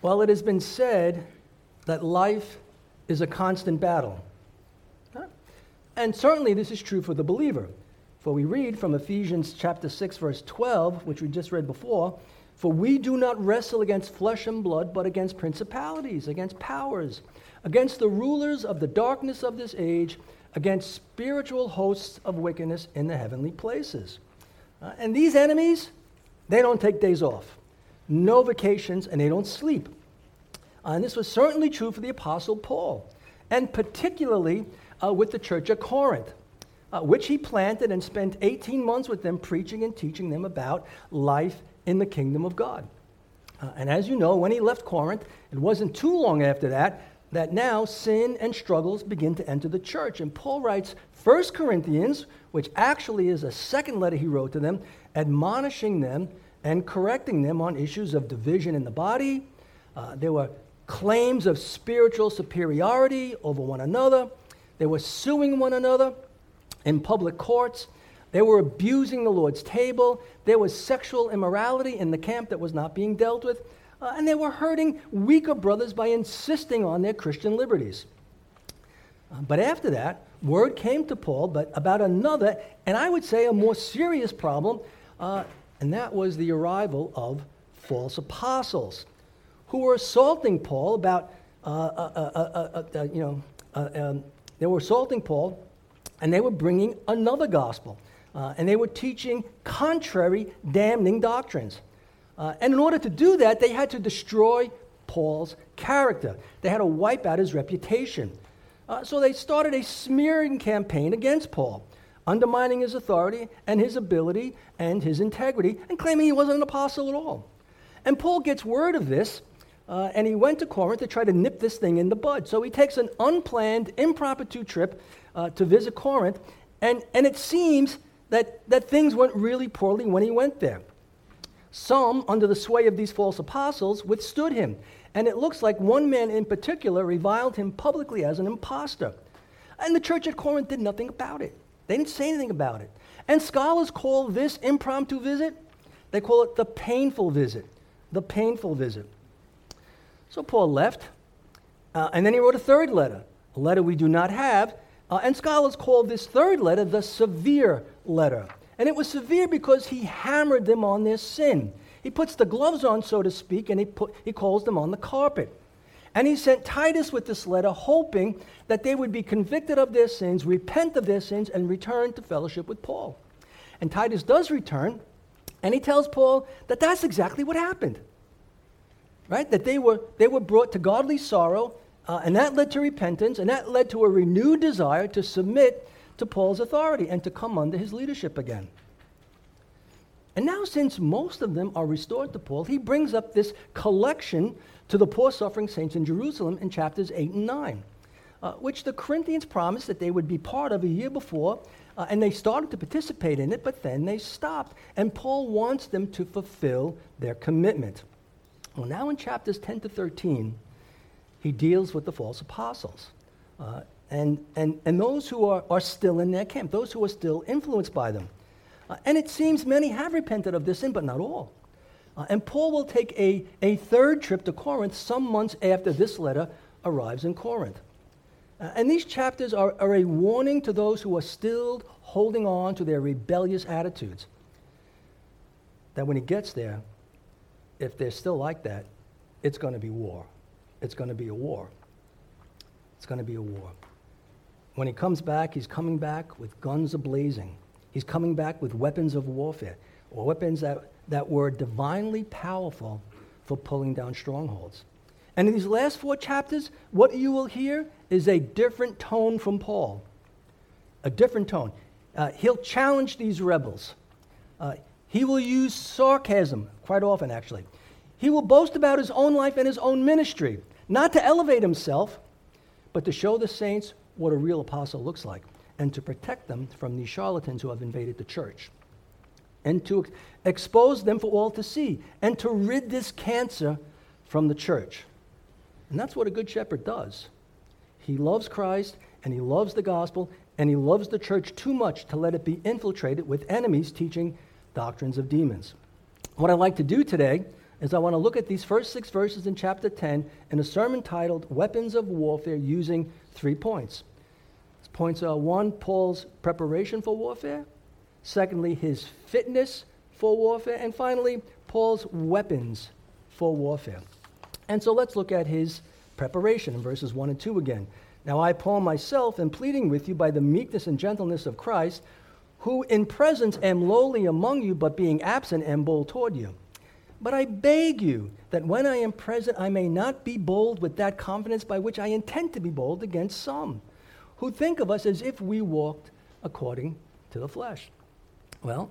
Well, it has been said that life is a constant battle. And certainly this is true for the believer. For we read from Ephesians chapter 6, verse 12, which we just read before, "For we do not wrestle against flesh and blood, but against principalities, against powers, against the rulers of the darkness of this age, against spiritual hosts of wickedness in the heavenly places." And these enemies, they don't take days off. No vacations, and they don't sleep. And this was certainly true for the Apostle Paul, and particularly with the church at Corinth, which he planted and spent 18 months with them preaching and teaching them about life in the kingdom of God. And as you know, when he left Corinth, it wasn't too long after that now sin and struggles begin to enter the church. And Paul writes 1 Corinthians, which actually is a second letter he wrote to them, admonishing them and correcting them on issues of division in the body. There were claims of spiritual superiority over one another. They were suing one another in public courts. They were abusing the Lord's table. There was sexual immorality in the camp that was not being dealt with. And they were hurting weaker brothers by insisting on their Christian liberties. But after that, word came to Paul about another, and I would say a more serious problem, and that was the arrival of false apostles who were assaulting Paul about, they were assaulting Paul, and they were bringing another gospel, and they were teaching contrary, damning doctrines. And in order to do that, they had to destroy Paul's character. They had to wipe out his reputation. So they started a smearing campaign against Paul, undermining his authority and his ability and his integrity, and claiming he wasn't an apostle at all. And Paul gets word of this, and he went to Corinth to try to nip this thing in the bud. So he takes an unplanned, impromptu trip to visit Corinth, and it seems that things went really poorly when he went there. Some, under the sway of these false apostles, withstood him, and it looks like one man in particular reviled him publicly as an impostor. And the church at Corinth did nothing about it. They didn't say anything about it. And scholars call this impromptu visit, they call it the painful visit. The painful visit. So Paul left, and then he wrote a third letter, a letter we do not have, and scholars call this third letter the severe letter. And it was severe because he hammered them on their sin. He puts the gloves on, so to speak, and he calls them on the carpet. And he sent Titus with this letter, hoping that they would be convicted of their sins, repent of their sins, and return to fellowship with Paul. And Titus does return, and he tells Paul that that's exactly what happened. Right? That they were brought to godly sorrow, and that led to repentance, and that led to a renewed desire to submit to Paul's authority and to come under his leadership again. And now, since most of them are restored to Paul, he brings up this collection to the poor suffering saints in Jerusalem in chapters 8 and 9, which the Corinthians promised that they would be part of a year before, and they started to participate in it, but then they stopped. And Paul wants them to fulfill their commitment. Well, now in chapters 10 to 13, he deals with the false apostles. And those who are still in their camp, those who are still influenced by them. And it seems many have repented of this sin, but not all. And Paul will take a third trip to Corinth some months after this letter arrives in Corinth. And these chapters are a warning to those who are still holding on to their rebellious attitudes, that when he gets there, if they're still like that, it's going to be war. It's going to be a war. It's going to be a war. When he comes back, he's coming back with guns ablazing. He's coming back with weapons of warfare, or weapons that were divinely powerful for pulling down strongholds. And in these last 4 chapters, what you will hear is a different tone from Paul. A different tone. He'll challenge these rebels. He will use sarcasm quite often, actually. He will boast about his own life and his own ministry, not to elevate himself, but to show the saints what a real apostle looks like, and to protect them from these charlatans who have invaded the church, and to expose them for all to see, and to rid this cancer from the church. And that's what a good shepherd does. He loves Christ, and he loves the gospel, and he loves the church too much to let it be infiltrated with enemies teaching doctrines of demons. What I'd like to do today is I want to look at these first 6 verses in chapter 10 in a sermon titled Weapons of Warfare, using 3 points. Points are: 1, Paul's preparation for warfare; secondly, his fitness for warfare; and finally, Paul's weapons for warfare. And so let's look at his preparation in verses 1 and 2 again. Now I, Paul, myself, am pleading with you by the meekness and gentleness of Christ, who in presence am lowly among you, but being absent am bold toward you. But I beg you that when I am present I may not be bold with that confidence by which I intend to be bold against some, who think of us as if we walked according to the flesh. Well,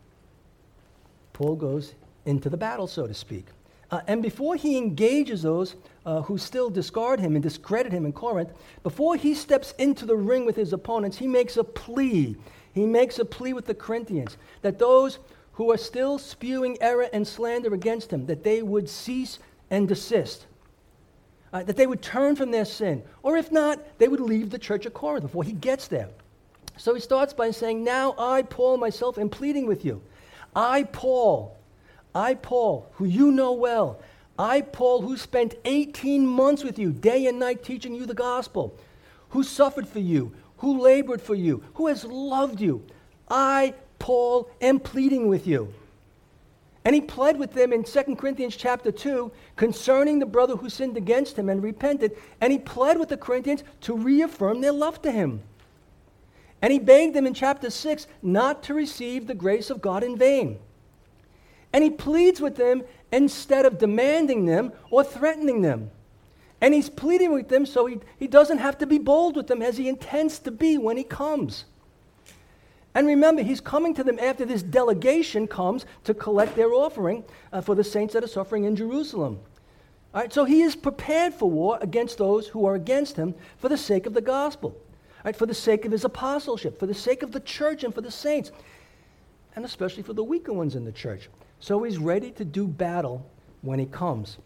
Paul goes into the battle, so to speak. And before he engages those who still discard him and discredit him in Corinth, before he steps into the ring with his opponents, he makes a plea. He makes a plea with the Corinthians that those who are still spewing error and slander against him, that they would cease and desist, that they would turn from their sin, or if not, they would leave the church of Corinth before he gets there. So he starts by saying, now I, Paul, myself, am pleading with you. I, Paul, who you know well, I, Paul, who spent 18 months with you, day and night, teaching you the gospel, who suffered for you, who labored for you, who has loved you. I, Paul, am pleading with you. And he pled with them in 2 Corinthians chapter 2 concerning the brother who sinned against him and repented. And he pled with the Corinthians to reaffirm their love to him. And he begged them in chapter 6 not to receive the grace of God in vain. And he pleads with them instead of demanding them or threatening them. And he's pleading with them so he doesn't have to be bold with them as he intends to be when he comes. And remember, he's coming to them after this delegation comes to collect their offering for the saints that are suffering in Jerusalem. All right, so he is prepared for war against those who are against him for the sake of the gospel, right, for the sake of his apostleship, for the sake of the church and for the saints, and especially for the weaker ones in the church. So he's ready to do battle when he comes.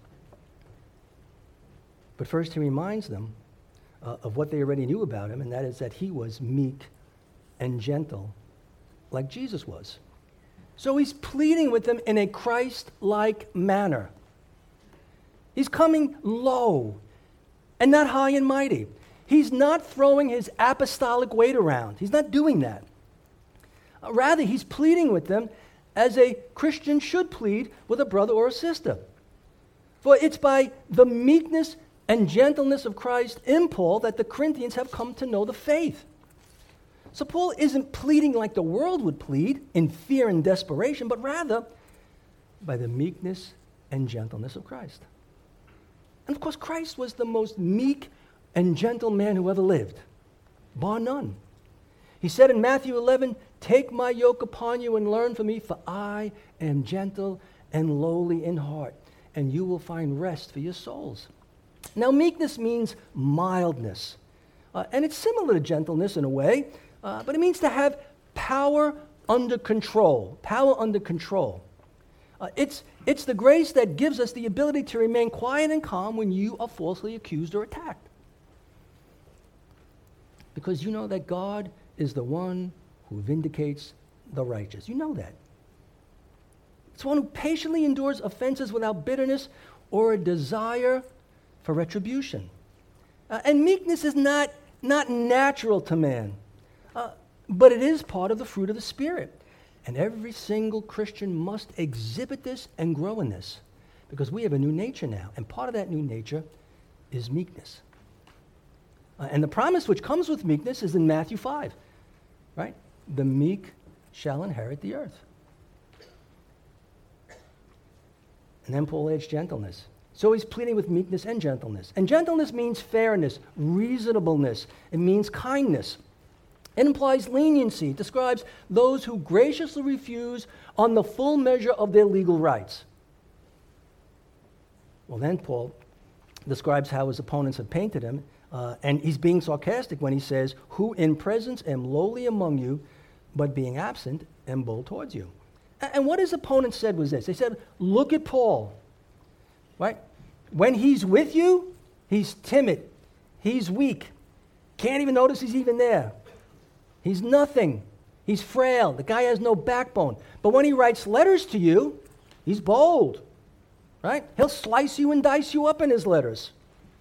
But first he reminds them of what they already knew about him, and that is that he was meek and gentle like Jesus was. So he's pleading with them in a Christ-like manner. He's coming low and not high and mighty. He's not throwing his apostolic weight around. He's not doing that. Rather, he's pleading with them as a Christian should plead with a brother or a sister. For it's by the meekness and gentleness of Christ in Paul that the Corinthians have come to know the faith. So Paul isn't pleading like the world would plead in fear and desperation, but rather by the meekness and gentleness of Christ. And of course, Christ was the most meek and gentle man who ever lived, bar none. He said in Matthew 11, "Take my yoke upon you and learn from me, for I am gentle and lowly in heart, and you will find rest for your souls." Now, meekness means mildness, and it's similar to gentleness in a way, but it means to have power under control. Power under control. It's the grace that gives us the ability to remain quiet and calm when you are falsely accused or attacked. Because you know that God is the one who vindicates the righteous. You know that. It's one who patiently endures offenses without bitterness or a desire for retribution. And meekness is not natural to man, but it is part of the fruit of the Spirit. And every single Christian must exhibit this and grow in this, because we have a new nature now, and part of that new nature is meekness. And the promise which comes with meekness is in Matthew 5, right? The meek shall inherit the earth. And then Paul adds gentleness. So he's pleading with meekness and gentleness. And gentleness means fairness, reasonableness. It means kindness. It implies leniency. It describes those who graciously refuse on the full measure of their legal rights. Well, then Paul describes how his opponents have painted him, and he's being sarcastic when he says, "Who in presence am lowly among you, but being absent am bold towards you." And what his opponents said was this. They said, "Look at Paul, right? When he's with you, he's timid. He's weak. Can't even notice he's even there. He's nothing. He's frail. The guy has no backbone. But when he writes letters to you, he's bold. right? He'll slice you and dice you up in his letters.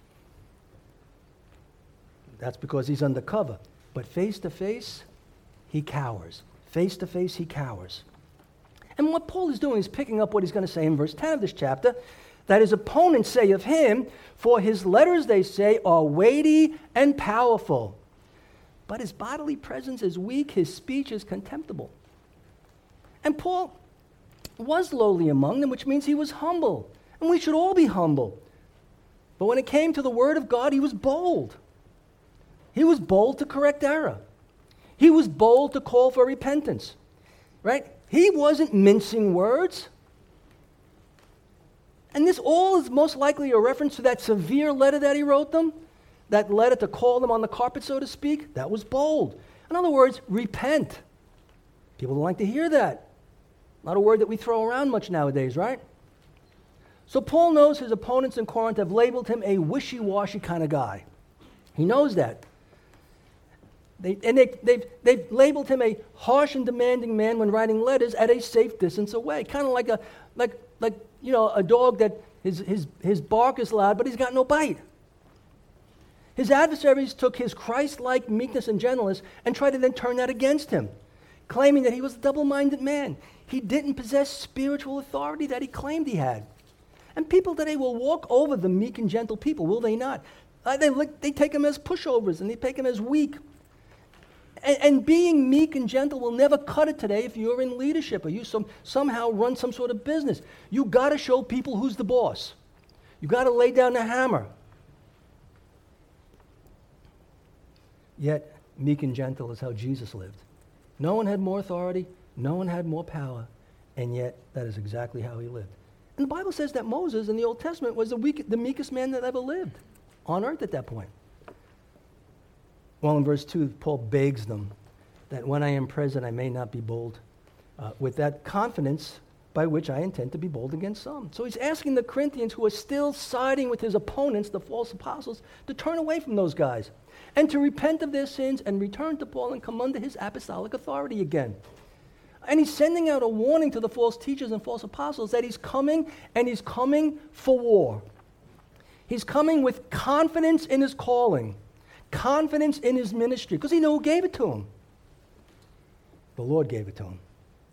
That's because he's undercover. But face to face, he cowers. Face to face, he cowers. And what Paul is doing is picking up what he's going to say in verse 10 of this chapter, that his opponents say of him, for his letters, they say, are weighty and powerful. But his bodily presence is weak, his speech is contemptible. And Paul was lowly among them, which means he was humble. And we should all be humble. But when it came to the word of God, he was bold. He was bold to correct error. He was bold to call for repentance. Right? He wasn't mincing words. And this all is most likely a reference to that severe letter that he wrote them, that letter to call them on the carpet, so to speak. That was bold. In other words, repent. People don't like to hear that. Not a word that we throw around much nowadays, right? So Paul knows his opponents in Corinth have labeled him a wishy-washy kind of guy. He knows that. They've labeled him a harsh and demanding man when writing letters at a safe distance away. Kind of like a dog that his bark is loud, but he's got no bite. His adversaries took his Christ-like meekness and gentleness and tried to then turn that against him, claiming that he was a double-minded man. He didn't possess spiritual authority that he claimed he had. And people today will walk over the meek and gentle people, will they not? They take him as pushovers, and they take him as weak. And being meek and gentle will never cut it today if you're in leadership or you somehow run some sort of business. You got to show people who's the boss. You got to lay down the hammer. Yet, meek and gentle is how Jesus lived. No one had more authority, no one had more power, and yet that is exactly how he lived. And the Bible says that Moses in the Old Testament was the meekest man that ever lived on earth at that point. Well, in verse 2, Paul begs them that when I am present, I may not be bold, with that confidence by which I intend to be bold against some. So he's asking the Corinthians, who are still siding with his opponents, the false apostles, to turn away from those guys and to repent of their sins and return to Paul and come under his apostolic authority again. And he's sending out a warning to the false teachers and false apostles that he's coming, and he's coming for war. He's coming with confidence in his calling, confidence in his ministry, because he knew who gave it to him. The Lord gave it to him.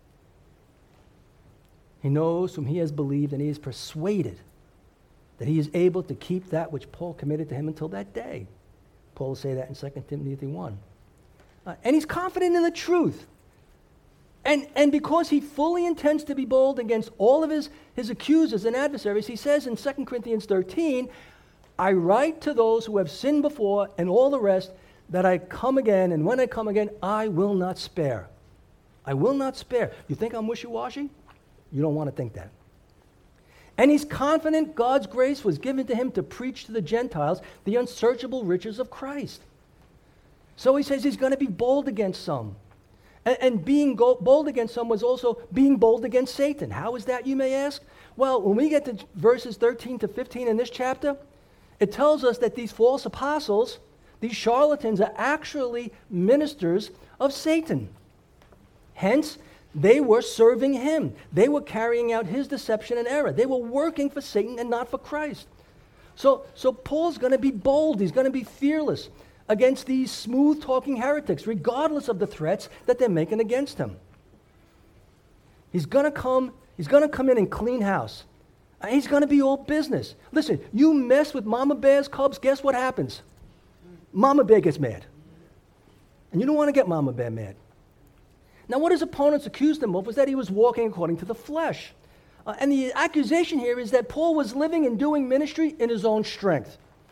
He knows whom he has believed, and he is persuaded that he is able to keep that which Paul committed to him until that day. Paul will say that in 2 Timothy 1. And he's confident in the truth. And because he fully intends to be bold against all of his accusers and adversaries, he says in 2 Corinthians 13, I write to those who have sinned before and all the rest that I come again, and when I come again, I will not spare. I will not spare. You think I'm wishy-washy? You don't want to think that. And he's confident God's grace was given to him to preach to the Gentiles the unsearchable riches of Christ. So he says he's going to be bold against some. And being bold against some was also being bold against Satan. How is that, you may ask? Well, when we get to verses 13 to 15 in this chapter, it tells us that these false apostles, these charlatans, are actually ministers of Satan. Hence, they were serving him. They were carrying out his deception and error. They were working for Satan and not for Christ. So Paul's going to be bold. He's going to be fearless against these smooth-talking heretics, regardless of the threats that they're making against him. He's going to come in and clean house. He's going to be all business. Listen, you mess with Mama Bear's cubs, guess what happens? Mama Bear gets mad. And you don't want to get Mama Bear mad. Now, what his opponents accused him of was that he was walking according to the flesh. And the accusation here is that Paul was living and doing ministry in his own strength.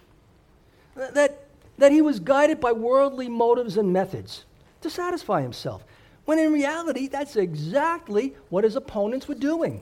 That he was guided by worldly motives and methods to satisfy himself. When in reality, that's exactly what his opponents were doing.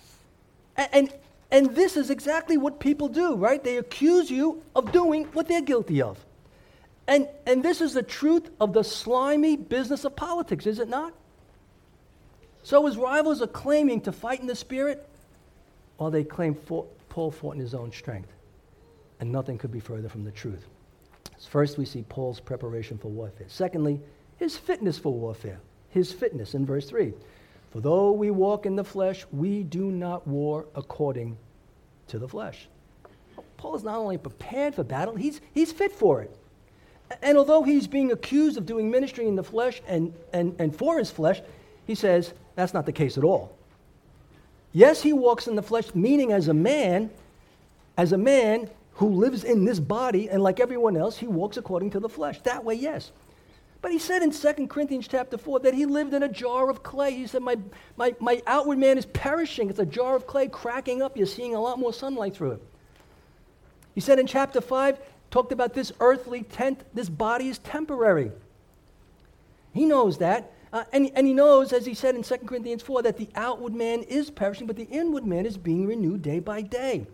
And this is exactly what people do, right? They accuse you of doing what they're guilty of. And this is the truth of the slimy business of politics, is it not? So his rivals are claiming to fight in the Spirit, while they claim Paul fought in his own strength. And nothing could be further from the truth. First, we see Paul's preparation for warfare. Secondly, his fitness for warfare. His fitness in verse 3. For though we walk in the flesh, we do not war according to the flesh. Paul is not only prepared for battle, he's fit for it. And although he's being accused of doing ministry in the flesh and for his flesh, he says that's not the case at all. Yes, he walks in the flesh, meaning as a man who lives in this body, and like everyone else, he walks according to the flesh. That way, yes. But he said in 2 Corinthians chapter 4 that he lived in a jar of clay. He said, my outward man is perishing. It's a jar of clay cracking up. You're seeing a lot more sunlight through it. He said in chapter 5, talked about this earthly tent, this body is temporary. He knows that. And he knows, as he said in 2 Corinthians 4, that the outward man is perishing, but the inward man is being renewed day by day.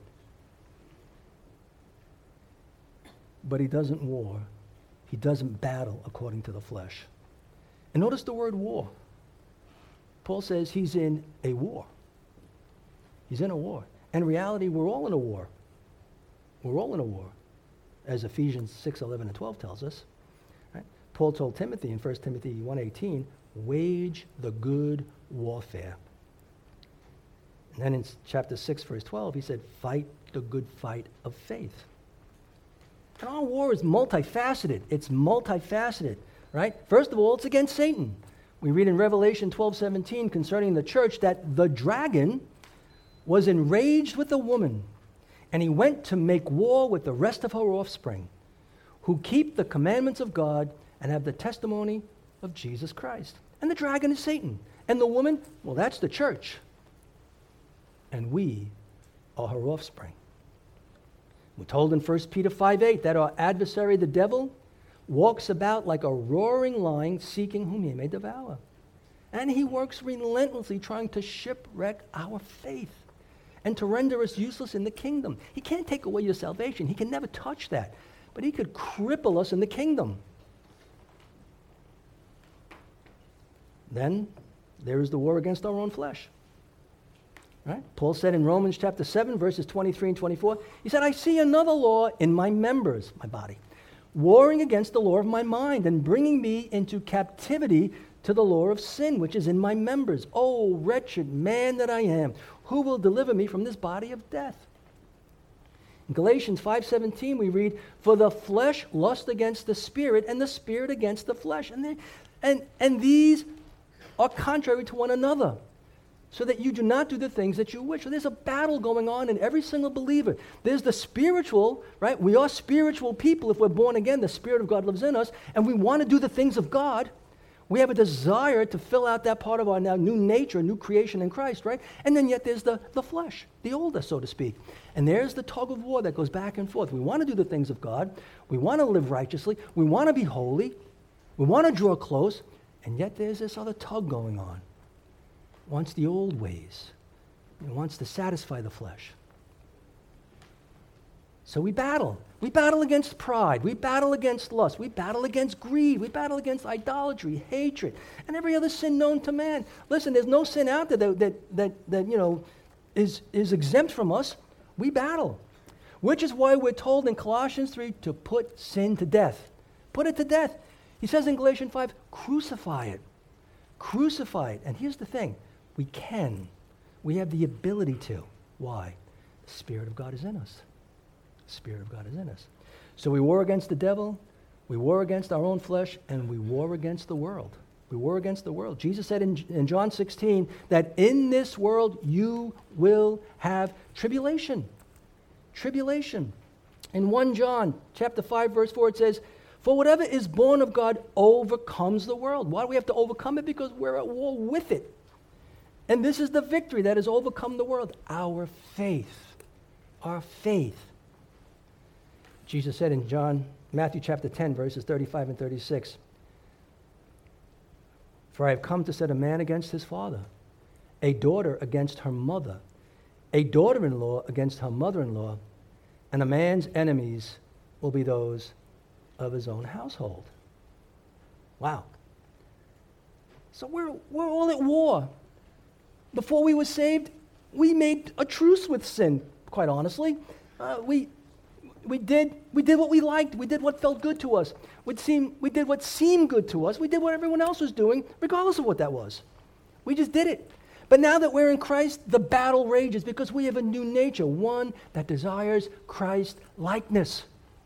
But he doesn't war. He doesn't battle according to the flesh. And notice the word war. Paul says he's in a war. He's in a war. And in reality, we're all in a war. We're all in a war, as Ephesians 6:11 and 12 tells us. Right? Paul told Timothy in 1 Timothy 1:18, wage the good warfare. And then in chapter 6, verse 12, he said, fight the good fight of faith. And our war is multifaceted. It's multifaceted, right? First of all, it's against Satan. We read in Revelation 12:17 concerning the church that the dragon was enraged with the woman, and he went to make war with the rest of her offspring, who keep the commandments of God and have the testimony of Jesus Christ. And the dragon is Satan. And the woman, well, that's the church. And we are her offspring. We're told in 1 Peter 5:8 that our adversary, the devil, walks about like a roaring lion seeking whom he may devour. And he works relentlessly trying to shipwreck our faith and to render us useless in the kingdom. He can't take away your salvation. He can never touch that. But he could cripple us in the kingdom. Then there is the war against our own flesh. Right? Paul said in Romans chapter 7, verses 23 and 24, he said, I see another law in my members, my body, warring against the law of my mind and bringing me into captivity to the law of sin, which is in my members. Oh, wretched man that I am, who will deliver me from this body of death? In Galatians 5:17, we read, for the flesh lusts against the spirit, and the spirit against the flesh. And these are contrary to one another, so that you do not do the things that you wish. So there's a battle going on in every single believer. There's the spiritual, right? We are spiritual people. If we're born again, the Spirit of God lives in us, and we want to do the things of God. We have a desire to fill out that part of our now new nature, new creation in Christ, right? And then yet there's the flesh, the older, so to speak. And there's the tug of war that goes back and forth. We want to do the things of God. We want to live righteously. We want to be holy. We want to draw close. And yet there's this other tug going on. Wants the old ways. It wants to satisfy the flesh. So we battle. We battle against pride. We battle against lust. We battle against greed. We battle against idolatry, hatred, and every other sin known to man. Listen, there's no sin out there that is exempt from us. We battle. Which is why we're told in Colossians 3 to put sin to death. Put it to death. He says in Galatians 5, crucify it. Crucify it. And here's the thing. We can. We have the ability to. Why? The Spirit of God is in us. The Spirit of God is in us. So we war against the devil, we war against our own flesh, and we war against the world. We war against the world. Jesus said in John 16 that in this world you will have tribulation. Tribulation. In 1 John chapter 5, verse 4, it says, for whatever is born of God overcomes the world. Why do we have to overcome it? Because we're at war with it. And this is the victory that has overcome the world. Our faith. Our faith. Jesus said in Matthew chapter 10, verses 35 and 36, for I have come to set a man against his father, a daughter against her mother, a daughter-in-law against her mother-in-law, and a man's enemies will be those of his own household. Wow. So we're all at war. Before we were saved, we made a truce with sin, quite honestly. We did what we liked. We did what felt good to us. We did what seemed good to us. We did what everyone else was doing, regardless of what that was. We just did it. But now that we're in Christ, the battle rages because we have a new nature, one that desires Christ likeness.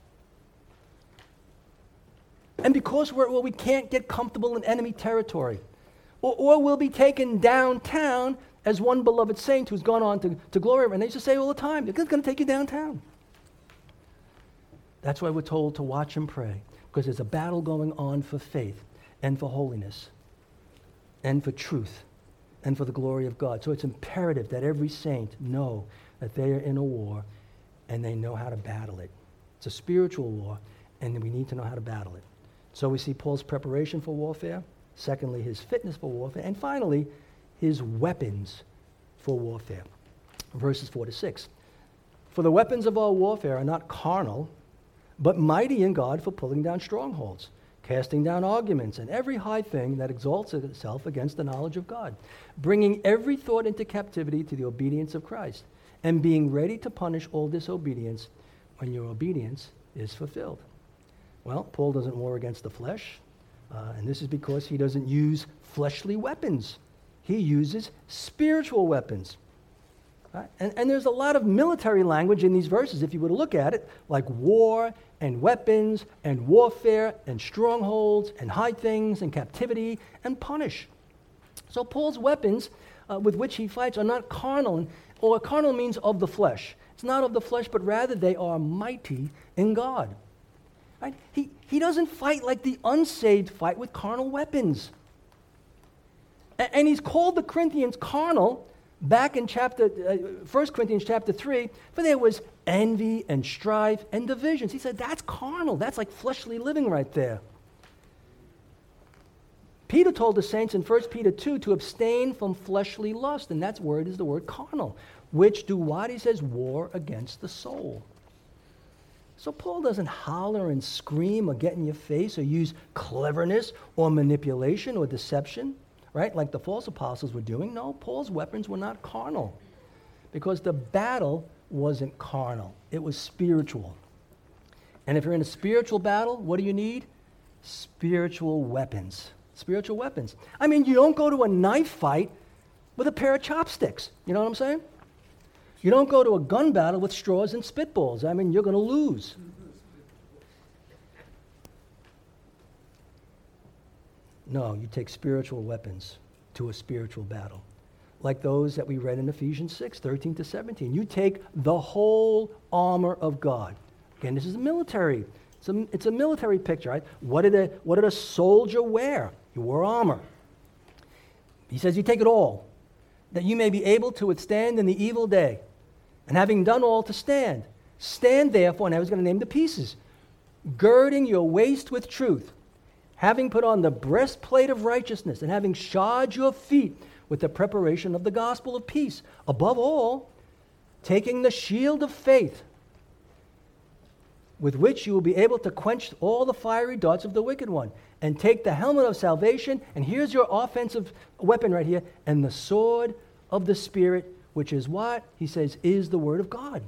And because we can't get comfortable in enemy territory, or we'll be taken downtown, as one beloved saint who's gone on to glory, and they used to say all the time, they're going to take you downtown. That's why we're told to watch and pray, because there's a battle going on for faith and for holiness and for truth and for the glory of God. So it's imperative that every saint know that they are in a war and they know how to battle it. It's a spiritual war, and we need to know how to battle it. So we see Paul's preparation for warfare, secondly, his fitness for warfare, and finally, his weapons for warfare. Verses 4 to 6. For the weapons of our warfare are not carnal, but mighty in God for pulling down strongholds, casting down arguments and every high thing that exalts itself against the knowledge of God, bringing every thought into captivity to the obedience of Christ, and being ready to punish all disobedience when your obedience is fulfilled. Well, Paul doesn't war against the flesh, and this is because he doesn't use fleshly weapons. He uses spiritual weapons. Right? And there's a lot of military language in these verses, if you were to look at it, like war and weapons and warfare and strongholds and high things and captivity and punish. So Paul's weapons with which he fights are not carnal, or carnal means of the flesh. It's not of the flesh, but rather they are mighty in God. Right? He doesn't fight like the unsaved fight with carnal weapons. And he's called the Corinthians carnal back in 1 Corinthians chapter 3, for there was envy and strife and divisions. He said, that's carnal. That's like fleshly living right there. Peter told the saints in 1 Peter 2 to abstain from fleshly lust, and that word is the word carnal, which do what? He says, war against the soul. So Paul doesn't holler and scream or get in your face or use cleverness or manipulation or deception, right, like the false apostles were doing. No, Paul's weapons were not carnal because the battle wasn't carnal. It was spiritual. And if you're in a spiritual battle, what do you need? Spiritual weapons. Spiritual weapons. I mean, you don't go to a knife fight with a pair of chopsticks. You know what I'm saying? You don't go to a gun battle with straws and spitballs. I mean, you're going to lose. No, you take spiritual weapons to a spiritual battle, like those that we read in Ephesians 6, 13 to 17. You take the whole armor of God. Again, this is a military. It's a military picture, right? What did a soldier wear? He wore armor. He says you take it all, that you may be able to withstand in the evil day. And having done all to stand, stand therefore, and I was going to name the pieces, girding your waist with truth, having put on the breastplate of righteousness, and having shod your feet with the preparation of the gospel of peace. Above all, taking the shield of faith, with which you will be able to quench all the fiery darts of the wicked one, and take the helmet of salvation, and here's your offensive weapon right here, and the sword of the Spirit, which is what? He says, is the word of God.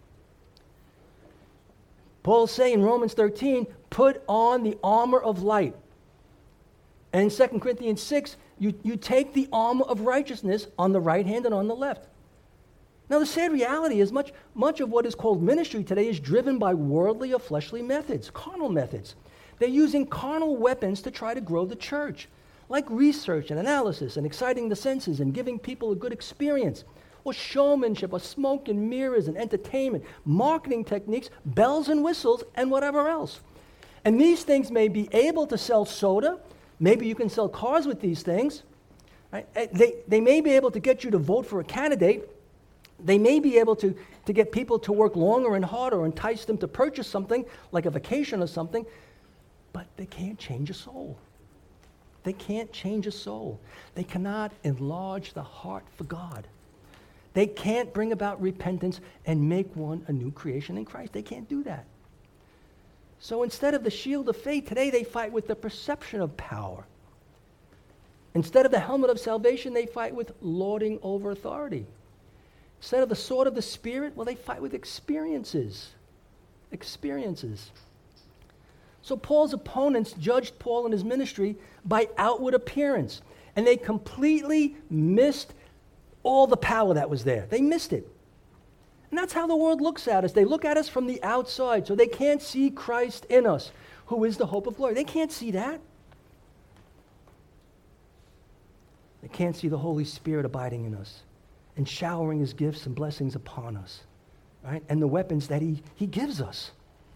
Paul's saying in Romans 13, put on the armor of light. And in 2 Corinthians 6, you take the armor of righteousness on the right hand and on the left. Now, the sad reality is much of what is called ministry today is driven by worldly or fleshly methods, carnal methods. They're using carnal weapons to try to grow the church, like research and analysis and exciting the senses and giving people a good experience, or showmanship, or smoke and mirrors and entertainment, marketing techniques, bells and whistles, and whatever else. And these things may be able to sell soda. Maybe you can sell cars with these things. Right? They may be able to get you to vote for a candidate. They may be able to get people to work longer and harder, or entice them to purchase something, like a vacation or something, but they can't change a soul. They can't change a soul. They cannot enlarge the heart for God. They can't bring about repentance and make one a new creation in Christ. They can't do that. So instead of the shield of faith, today they fight with the perception of power. Instead of the helmet of salvation, they fight with lording over authority. Instead of the sword of the Spirit, well, they fight with experiences. Experiences. So Paul's opponents judged Paul and his ministry by outward appearance, and they completely missed all the power that was there. They missed it. And that's how the world looks at us. They look at us from the outside, so they can't see Christ in us, who is the hope of glory. They can't see that. They can't see the Holy Spirit abiding in us and showering his gifts and blessings upon us, right? And the weapons that he gives us.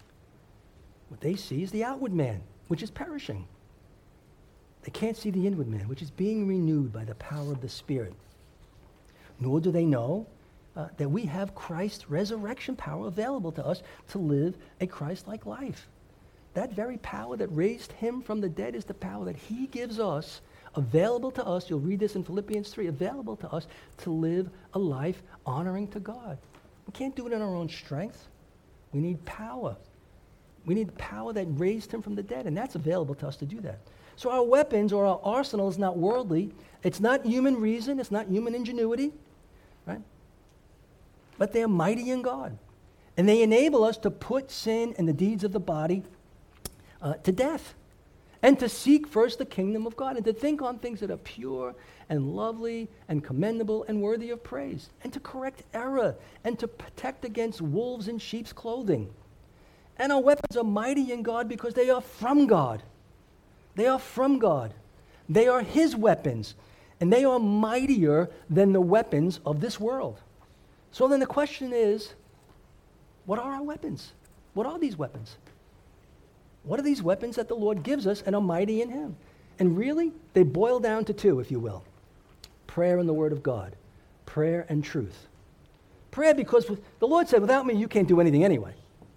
What they see is the outward man, which is perishing. They can't see the inward man, which is being renewed by the power of the Spirit. Nor do they know that we have Christ's resurrection power available to us to live a Christ-like life. That very power that raised him from the dead is the power that he gives us, available to us. You'll read this in Philippians 3, available to us to live a life honoring to God. We can't do it in our own strength. We need power. We need power that raised him from the dead, and that's available to us to do that. So our weapons or our arsenal is not worldly. It's not human reason. It's not human ingenuity, right? But they are mighty in God. And they enable us to put sin and the deeds of the body to death, and to seek first the kingdom of God, and to think on things that are pure and lovely and commendable and worthy of praise, and to correct error, and to protect against wolves in sheep's clothing. And our weapons are mighty in God because they are from God. They are from God. They are his weapons, and they are mightier than the weapons of this world. So then the question is, what are our weapons? What are these weapons? What are these weapons that the Lord gives us and are mighty in him? And really, they boil down to two, if you will. Prayer and the word of God. Prayer and truth. Prayer because the Lord said, without me, you can't do anything anyway.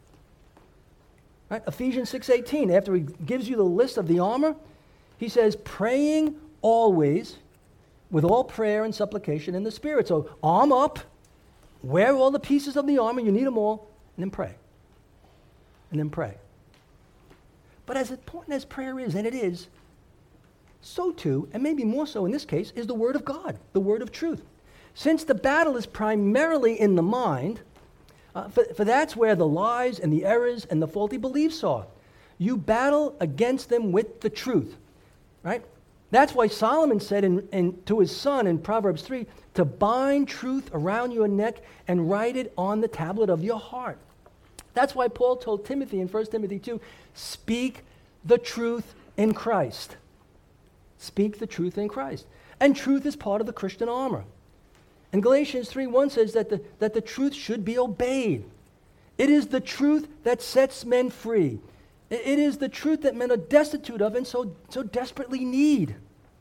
Right? Ephesians 6:18, after he gives you the list of the armor, he says, praying always with all prayer and supplication in the Spirit. So arm up, wear all the pieces of the armor, you need them all, and then pray. And then pray. But as important as prayer is, and it is, so too, and maybe more so in this case, is the Word of God, the Word of truth. Since the battle is primarily in the mind, for that's where the lies and the errors and the faulty beliefs are. You battle against them with the truth, right? That's why Solomon said to his son in Proverbs 3, to bind truth around your neck and write it on the tablet of your heart. That's why Paul told Timothy in 1 Timothy 2, speak the truth in Christ. Speak the truth in Christ. And truth is part of the Christian armor. And Galatians 3:1 says that the truth should be obeyed. It is the truth that sets men free. It is the truth that men are destitute of and so desperately need.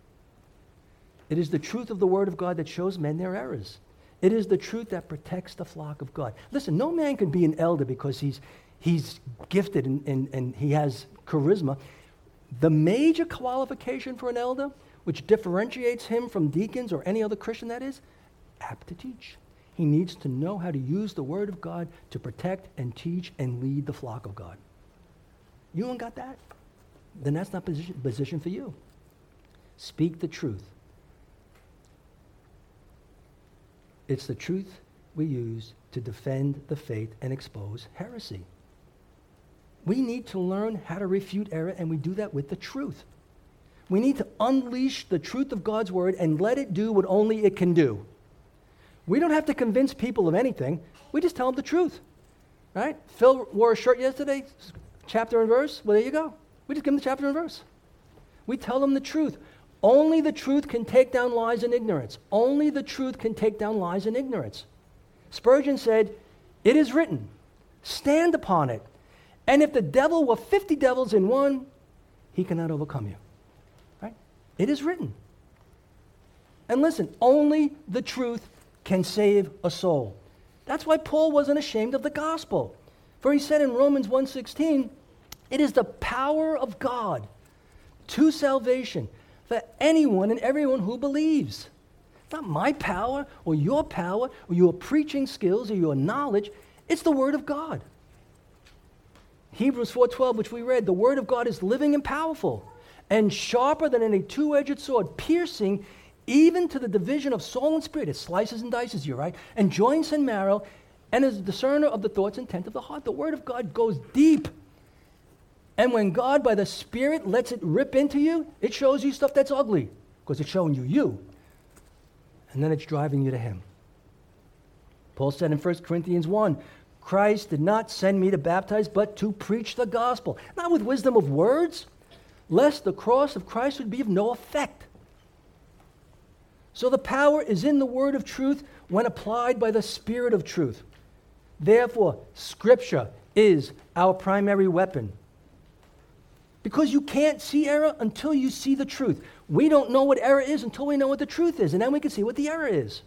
It is the truth of the Word of God that shows men their errors. It is the truth that protects the flock of God. Listen, no man can be an elder because he's gifted and he has charisma. The major qualification for an elder, which differentiates him from deacons or any other Christian, that is, apt to teach. He needs to know how to use the Word of God to protect and teach and lead the flock of God. You don't got that? Then that's not position for you. Speak the truth. It's the truth we use to defend the faith and expose heresy. We need to learn how to refute error, and we do that with the truth. We need to unleash the truth of God's word and let it do what only it can do. We don't have to convince people of anything. We just tell them the truth, right? Phil wore a shirt yesterday, chapter and verse. Well, there you go. We just give them the chapter and verse. We tell them the truth. Only the truth can take down lies and ignorance. Only the truth can take down lies and ignorance. Spurgeon said, it is written, stand upon it. And if the devil were 50 devils in one, he cannot overcome you. Right? It is written. And listen, only the truth can save a soul. That's why Paul wasn't ashamed of the gospel. For he said in Romans 1:16, it is the power of God to salvation for anyone and everyone who believes. It's not my power or your preaching skills or your knowledge. It's the Word of God. Hebrews 4:12, which we read, the Word of God is living and powerful and sharper than any two-edged sword, piercing even to the division of soul and spirit. It slices and dices you, right? And joints and marrow, and is a discerner of the thoughts and intent of the heart. The Word of God goes deep. And when God, by the Spirit, lets it rip into you, it shows you stuff that's ugly because it's showing you you. and then it's driving you to him. Paul said in 1 Corinthians 1, Christ did not send me to baptize, but to preach the gospel, not with wisdom of words, lest the cross of Christ would be of no effect. So the power is in the word of truth when applied by the Spirit of truth. Therefore, Scripture is our primary weapon. Because you can't see error until you see the truth. We don't know what error is until we know what the truth is, and then we can see what the error is.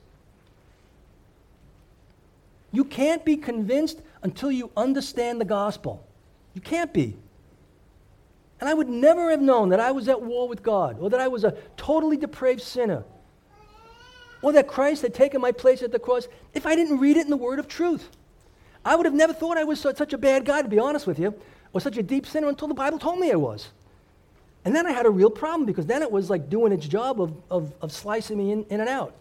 You can't be convinced until you understand the gospel. You can't be. And I would never have known that I was at war with God, or that I was a totally depraved sinner, or that Christ had taken my place at the cross if I didn't read it in the word of truth. I would have never thought I was such a bad guy, to be honest with you, or such a deep sinner until the Bible told me I was. And then I had a real problem, because then it was like doing its job of slicing me in and out.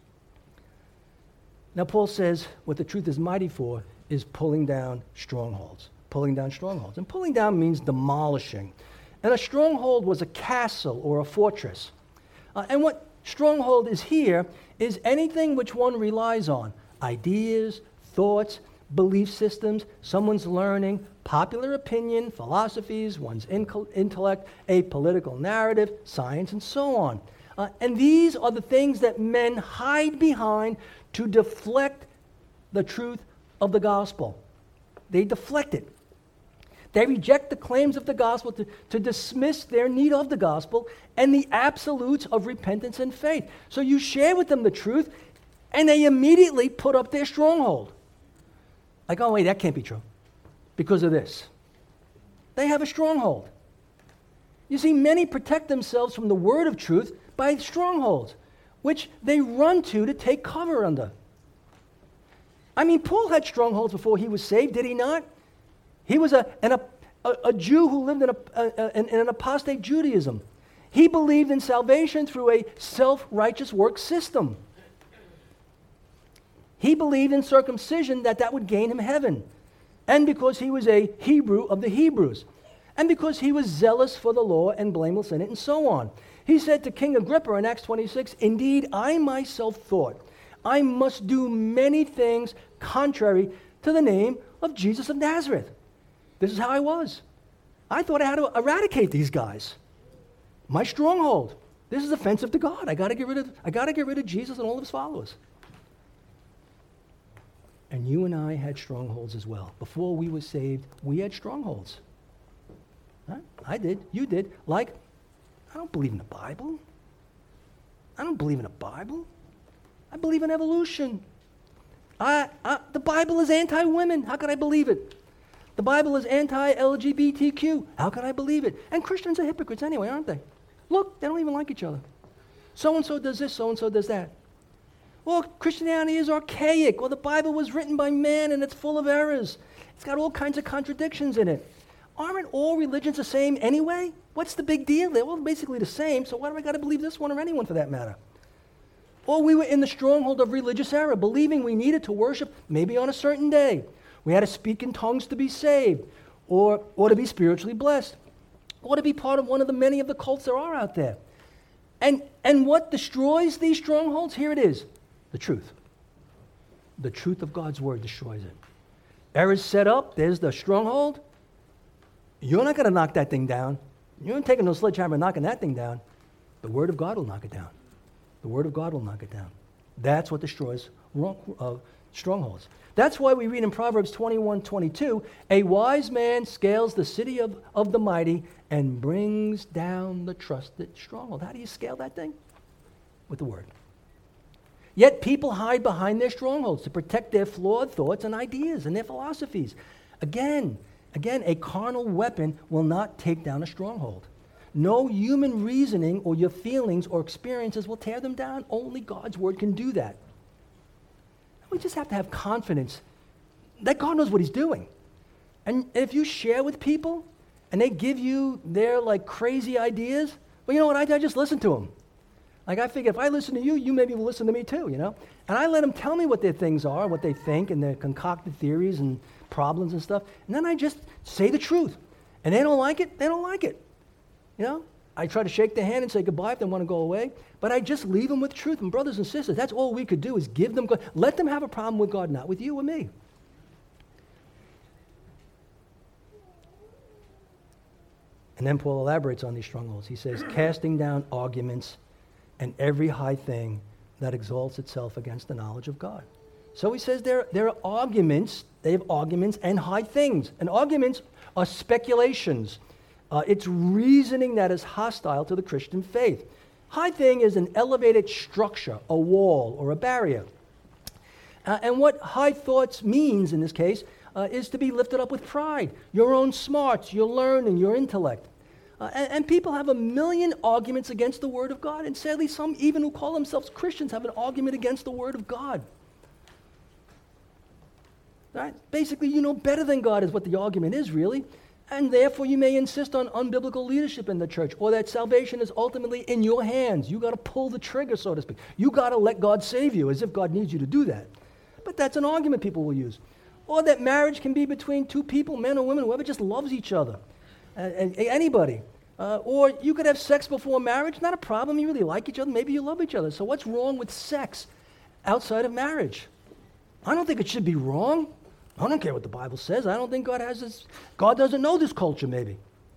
Now, Paul says what the truth is mighty for is pulling down strongholds. Pulling down strongholds. And pulling down means demolishing. And a stronghold was a castle or a fortress. And what stronghold is here is anything which one relies on. Ideas, thoughts, belief systems, someone's learning, popular opinion, philosophies, one's intellect, a political narrative, science, and so on. And these are the things that men hide behind to deflect the truth of the gospel. They deflect it. They reject the claims of the gospel to dismiss their need of the gospel and the absolutes of repentance and faith. So you share with them the truth, and they immediately put up their stronghold. Like, oh, wait, that can't be true because of this. They have a stronghold. You see, many protect themselves from the word of truth by strongholds, which they run to take cover under. I mean, Paul had strongholds before he was saved, did he not? He was a Jew who lived in an apostate Judaism. He believed in salvation through a self-righteous work system. He believed in circumcision that would gain him heaven. And because he was a Hebrew of the Hebrews. And because he was zealous for the law and blameless in it, and so on. He said to King Agrippa in Acts 26, "Indeed, I myself thought I must do many things contrary to the name of Jesus of Nazareth." This is how I was. I thought I had to eradicate these guys. My stronghold. This is offensive to God. I got to get rid of Jesus and all of his followers. And you and I had strongholds as well. Before we were saved, we had strongholds. Huh? I did. You did. Like, I don't believe in the Bible. I don't believe in the Bible. I believe in evolution. The Bible is anti-women. How could I believe it? The Bible is anti-LGBTQ. How can I believe it? And Christians are hypocrites anyway, aren't they? Look, they don't even like each other. So-and-so does this, so-and-so does that. Well, Christianity is archaic. Well, the Bible was written by man and it's full of errors. It's got all kinds of contradictions in it. Aren't all religions the same anyway? What's the big deal? They're all basically the same, so why do I got to believe this one or anyone for that matter? Or we were in the stronghold of religious error, believing we needed to worship maybe on a certain day. We had to speak in tongues to be saved, or to be spiritually blessed, or to be part of one of the many of the cults there are out there. And what destroys these strongholds? Here it is, the truth. The truth of God's word destroys it. Errors set up, there's the stronghold. You're not going to knock that thing down. You're not taking no sledgehammer and knocking that thing down. The word of God will knock it down. The word of God will knock it down. That's what destroys strongholds. That's why we read in Proverbs 21:22, "A wise man scales the city of the mighty and brings down the trusted stronghold." How do you scale that thing? With the word. Yet people hide behind their strongholds to protect their flawed thoughts and ideas and their philosophies. Again, a carnal weapon will not take down a stronghold. No human reasoning or your feelings or experiences will tear them down. Only God's word can do that. We just have to have confidence that God knows what he's doing. And if you share with people and they give you their crazy ideas, well, you know what, I just listen to them. I figure if I listen to you, you maybe will listen to me too, And I let them tell me what their things are, what they think, and their concocted theories and problems and stuff. And then I just say the truth. And they don't like it, they don't like it. I try to shake their hand and say goodbye if they want to go away, but I just leave them with truth. And brothers and sisters, that's all we could do is give them God. Let them have a problem with God, not with you or me. And then Paul elaborates on these strongholds. He says, casting down arguments and every high thing that exalts itself against the knowledge of God. So he says there are arguments, they have arguments and high things. And arguments are speculations. It's reasoning that is hostile to the Christian faith. High thing is an elevated structure, a wall, or a barrier. And what high thoughts means in this case is to be lifted up with pride, your own smarts, your learning, your intellect. And people have a million arguments against the Word of God. And sadly, some even who call themselves Christians have an argument against the Word of God. Right? Basically, you know better than God is what the argument is, really. And therefore, you may insist on unbiblical leadership in the church, or that salvation is ultimately in your hands. You got to pull the trigger, so to speak. You got to let God save you, as if God needs you to do that. But that's an argument people will use. Or that marriage can be between two people, men or women, whoever just loves each other. Anybody. Or you could have sex before marriage, not a problem. You really like each other. Maybe you love each other. So what's wrong with sex outside of marriage? I don't think it should be wrong. I don't care what the Bible says. I don't think God has this. God doesn't know this culture, maybe.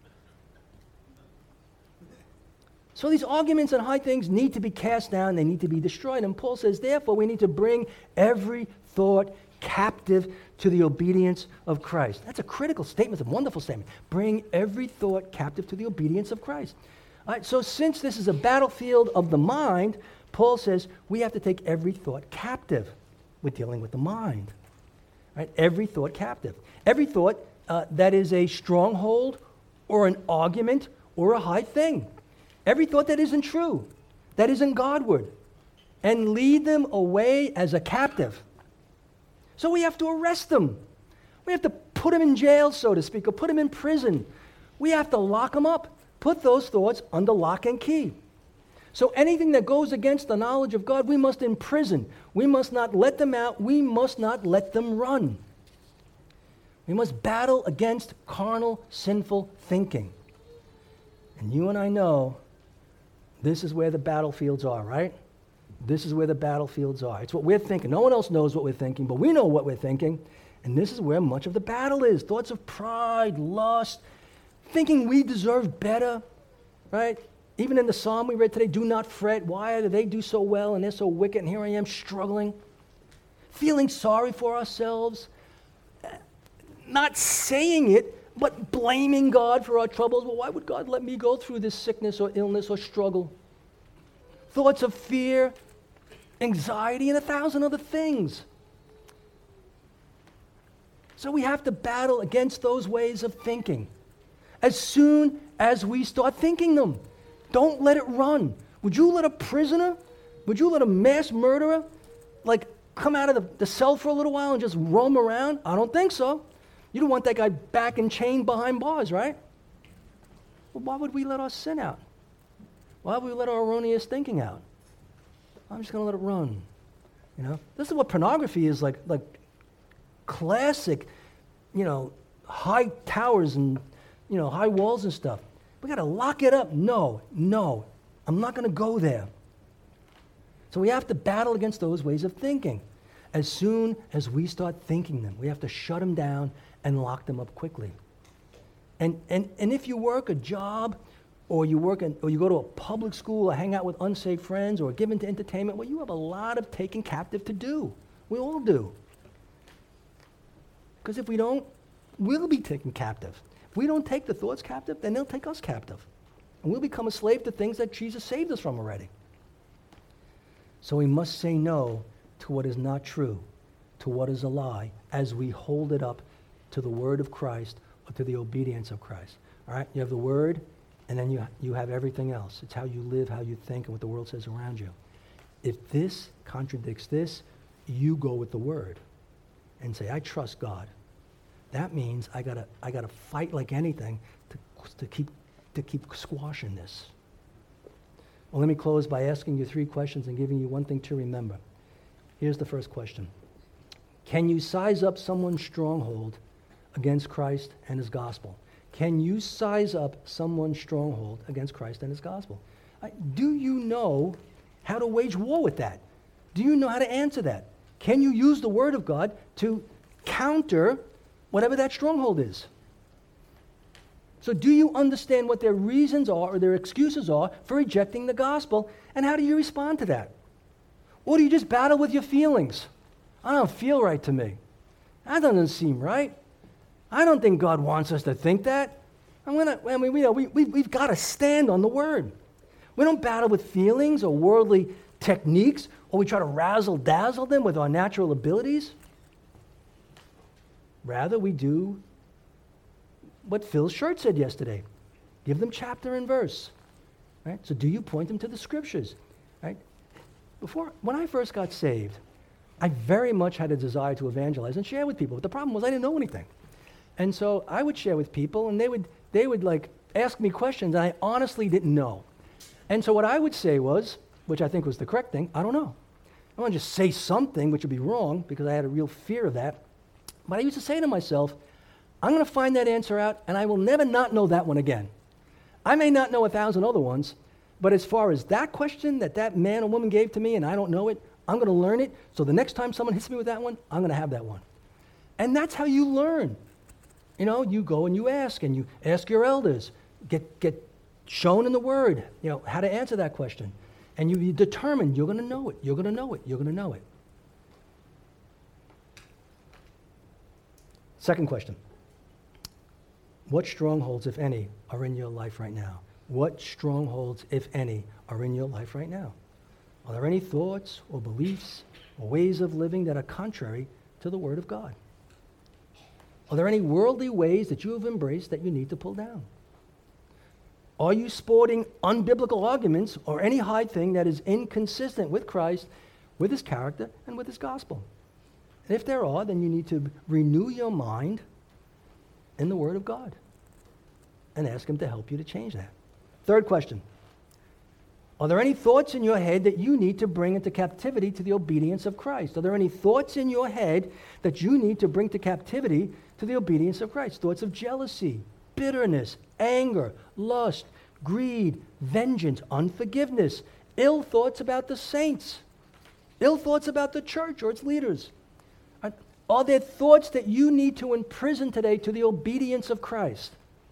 So these arguments and high things need to be cast down. They need to be destroyed. And Paul says, therefore, we need to bring every thought captive to the obedience of Christ. That's a critical statement. It's a wonderful statement. Bring every thought captive to the obedience of Christ. All right, so since this is a battlefield of the mind, Paul says we have to take every thought captive. We're dealing with the mind. Right? Every thought captive. Every thought that is a stronghold or an argument or a high thing. Every thought that isn't true, that isn't Godward, and lead them away as a captive. So we have to arrest them. We have to put them in jail, so to speak, or put them in prison. We have to lock them up, put those thoughts under lock and key. So anything that goes against the knowledge of God, we must imprison. We must not let them out. We must not let them run. We must battle against carnal, sinful thinking. And you and I know this is where the battlefields are, right? This is where the battlefields are. It's what we're thinking. No one else knows what we're thinking, but we know what we're thinking. And this is where much of the battle is. Thoughts of pride, lust, thinking we deserve better, right? Even in the psalm we read today, do not fret. Why do they do so well and they're so wicked and here I am struggling? Feeling sorry for ourselves. Not saying it, but blaming God for our troubles. Well, why would God let me go through this sickness or illness or struggle? Thoughts of fear, anxiety, and 1,000 other things. So we have to battle against those ways of thinking as soon as we start thinking them. Don't let it run. Would you let a prisoner, would you let a mass murderer, come out of the cell for a little while and just roam around? I don't think so. You don't want that guy back and chained behind bars, right? Well, why would we let our sin out? Why would we let our erroneous thinking out? I'm just going to let it run. You know, this is what pornography is like classic, high towers and, high walls and stuff. We got to lock it up. No, I'm not going to go there. So we have to battle against those ways of thinking. As soon as we start thinking them, we have to shut them down and lock them up quickly. And if you work a job, or you go to a public school, or hang out with unsafe friends, or give into entertainment, well, you have a lot of taking captive to do. We all do. Because if we don't, we'll be taken captive. If we don't take the thoughts captive, then they'll take us captive. And we'll become a slave to things that Jesus saved us from already. So we must say no to what is not true, to what is a lie, as we hold it up to the word of Christ or to the obedience of Christ. All right? You have the word, and then you have everything else. It's how you live, how you think, and what the world says around you. If this contradicts this, you go with the word and say, I trust God. That means I gotta fight like anything to keep squashing this. Well, let me close by asking you 3 questions and giving you one thing to remember. Here's the first question. Can you size up someone's stronghold against Christ and his gospel? can you size up someone's stronghold against Christ and his gospel? Do you know how to wage war with that? Do you know how to answer that? Can you use the Word of God to counter whatever that stronghold is? So do you understand what their reasons are or their excuses are for rejecting the gospel, and how do you respond to that? Or do you just battle with your feelings? I don't feel right to me. That doesn't seem right. I don't think God wants us to think that. We've got to stand on the Word. We don't battle with feelings or worldly techniques, or we try to razzle-dazzle them with our natural abilities. Rather, we do what Phil Shirt said yesterday. Give them chapter and verse. Right? So do you point them to the Scriptures? Right? When I first got saved, I very much had a desire to evangelize and share with people. But the problem was I didn't know anything. And so I would share with people, and they would like ask me questions, and I honestly didn't know. And so what I would say was, which I think was the correct thing, I don't know. I want to just say something, which would be wrong, because I had a real fear of that. But I used to say to myself, I'm going to find that answer out, and I will never not know that one again. I may not know 1,000 other ones, but as far as that question that man or woman gave to me, and I don't know it, I'm going to learn it, so the next time someone hits me with that one, I'm going to have that one. And that's how you learn. You know, you go and you ask your elders, get shown in the Word, how to answer that question. And you determine you're going to know it, you're going to know it, you're going to know it. Second question. What strongholds, if any, are in your life right now? What strongholds, if any, are in your life right now? Are there any thoughts or beliefs or ways of living that are contrary to the Word of God? Are there any worldly ways that you have embraced that you need to pull down? Are you sporting unbiblical arguments or any high thing that is inconsistent with Christ, with his character, and with his gospel? And if there are, then you need to renew your mind in the Word of God and ask him to help you to change that. Third question. Are there any thoughts in your head that you need to bring into captivity to the obedience of Christ? Are there any thoughts in your head that you need to bring to captivity to the obedience of Christ? Thoughts of jealousy, bitterness, anger, lust, greed, vengeance, unforgiveness, ill thoughts about the saints, ill thoughts about the church or its leaders. Are there thoughts that you need to imprison today to the obedience of Christ?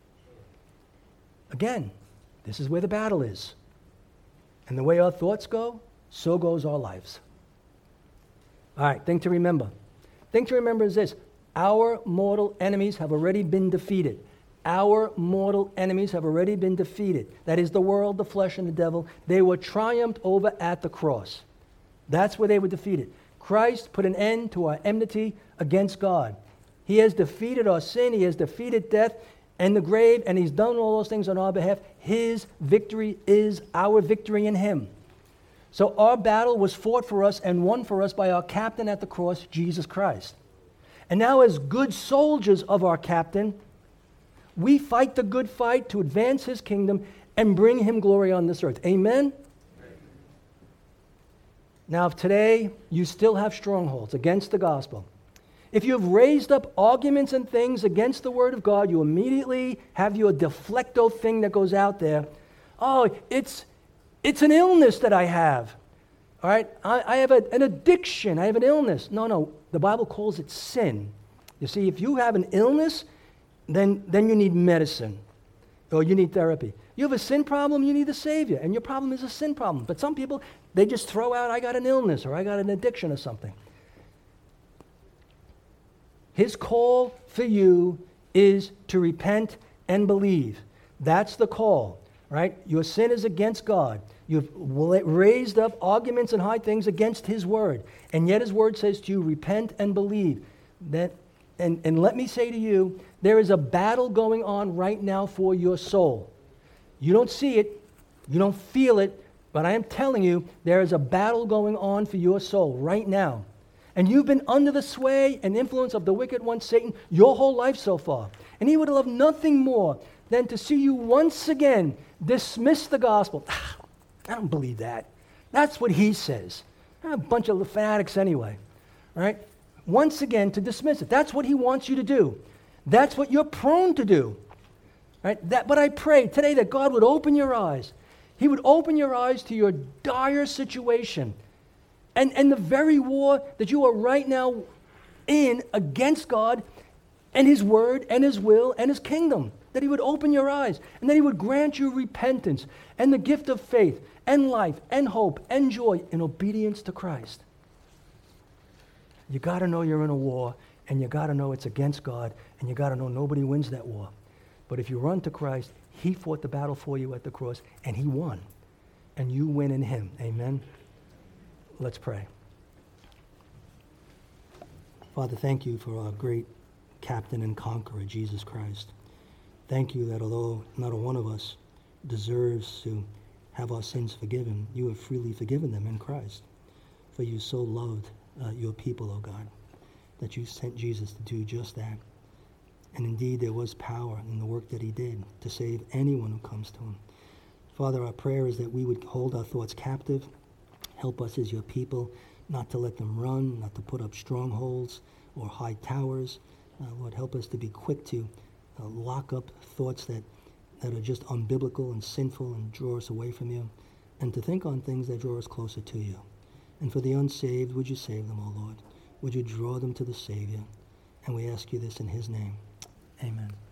Again, this is where the battle is. And the way our thoughts go, so goes our lives. All right, thing to remember. Thing to remember is this. Our mortal enemies have already been defeated. Our mortal enemies have already been defeated. That is the world, the flesh, and the devil. They were triumphed over at the cross. That's where they were defeated. Christ put an end to our enmity against God. He has defeated our sin. He has defeated death and the grave, and he's done all those things on our behalf. His victory is our victory in him. So our battle was fought for us and won for us by our captain at the cross, Jesus Christ. And now as good soldiers of our captain, we fight the good fight to advance his kingdom and bring him glory on this earth. Amen? Now, if today you still have strongholds against the gospel, if you have raised up arguments and things against the Word of God, you immediately have your deflecto thing that goes out there. Oh, it's an illness that I have. All right? I have an addiction. I have an illness. No. The Bible calls it sin. You see, if you have an illness, then you need medicine or you need therapy. You have a sin problem, you need a Savior, and your problem is a sin problem. But some people, they just throw out, I got an illness or I got an addiction or something. His call for you is to repent and believe. That's the call, right? Your sin is against God. You've raised up arguments and high things against his word. And yet his word says to you, repent and believe. And let me say to you, there is a battle going on right now for your soul. You don't see it, you don't feel it, but I am telling you, there is a battle going on for your soul right now. And you've been under the sway and influence of the wicked one, Satan, your whole life so far. And he would love nothing more than to see you once again dismiss the gospel. I don't believe that. That's what he says. They're a bunch of fanatics anyway. All right? Once again, to dismiss it. That's what he wants you to do. That's what you're prone to do. Right? But I pray today that God would open your eyes. He would open your eyes to your dire situation and the very war that you are right now in against God and His Word and His will and His kingdom. That He would open your eyes and that He would grant you repentance and the gift of faith and life and hope and joy in obedience to Christ. You got to know you're in a war, and you got to know it's against God, and you got to know nobody wins that war. But if you run to Christ, He fought the battle for you at the cross, and He won. And you win in Him. Amen? Let's pray. Father, thank you for our great captain and conqueror, Jesus Christ. Thank you that although not a one of us deserves to have our sins forgiven, you have freely forgiven them in Christ. For you so loved your people, O God, that you sent Jesus to do just that. And indeed, there was power in the work that He did to save anyone who comes to Him. Father, our prayer is that we would hold our thoughts captive. Help us as your people not to let them run, not to put up strongholds or high towers. Lord, help us to be quick to lock up thoughts that are just unbiblical and sinful and draw us away from you, and to think on things that draw us closer to you. And for the unsaved, would you save them, O Lord? Would you draw them to the Savior? And we ask you this in His name. Amen.